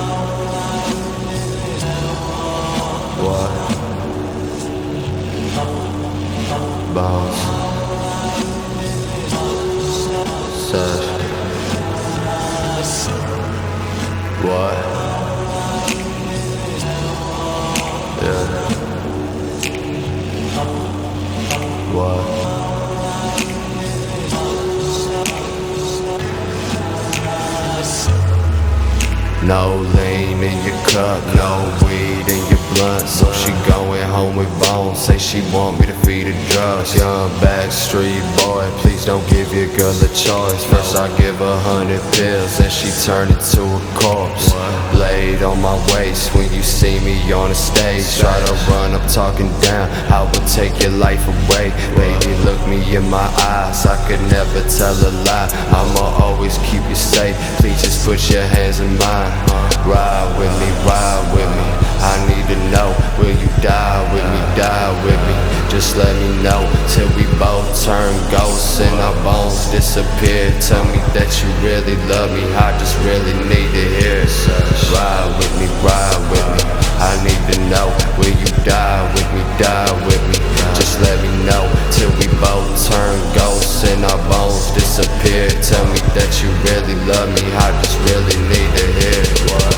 What? Bounce. Search. What? Yeah. What? No lean in your cup, no weed in your blunt. So she going home with bones, say she want me to feed her drugs. Young backstreet boy, please don't give your girl a choice. First I give her 100 pills, then she turn into a corpse. Blade on my waist when you see me on the stage. Try to run, I'm talking down, I will take your life away. Baby, look me in my eyes, I could never tell a lie. I'ma always keep you safe, please just put your hands in mine. Ride with me, ride with me. I need to know, will you die with me, die with me? Just let me know, till we both turn ghosts and our bones disappear. Tell me that you really love me, I just really need to hear it. Ride with me, ride with me. I need to know, will you die with me, die with me? Just let me know, till we both turn ghosts and our bones disappear. Tell me that you really love me, I just really need to hear it.